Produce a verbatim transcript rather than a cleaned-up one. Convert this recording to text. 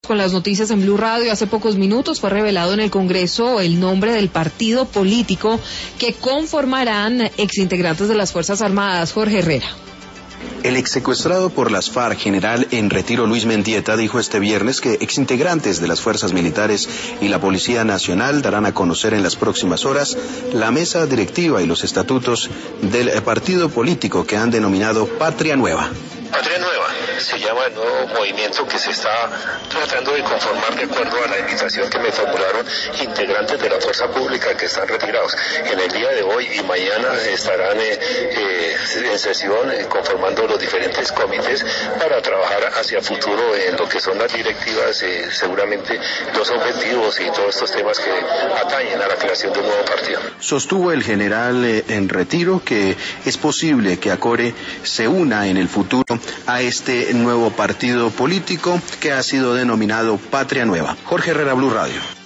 Con las noticias en Blue Radio, hace pocos minutos fue revelado en el Congreso el nombre del partido político que conformarán exintegrantes de las Fuerzas Armadas. Jorge Herrera. El exsecuestrado por las FARC, general en retiro Luis Mendieta, dijo este viernes que exintegrantes de las fuerzas militares y la Policía Nacional darán a conocer en las próximas horas la mesa directiva y los estatutos del partido político que han denominado Patria Nueva. Patria Nueva se llama el nuevo movimiento que se está tratando de conformar de acuerdo a la invitación que me formularon integrantes de la fuerza pública que están retirados. En el día de hoy y mañana estarán eh, eh, en sesión eh, conformando los diferentes comités para trabajar hacia futuro en lo que son las directivas, eh, seguramente los objetivos y todos estos temas que atañen a la creación de un nuevo partido. Sostuvo el general eh, en retiro que es posible que Acore se una en el futuro a este nuevo partido político que ha sido denominado Patria Nueva. Jorge Herrera, Blue Radio.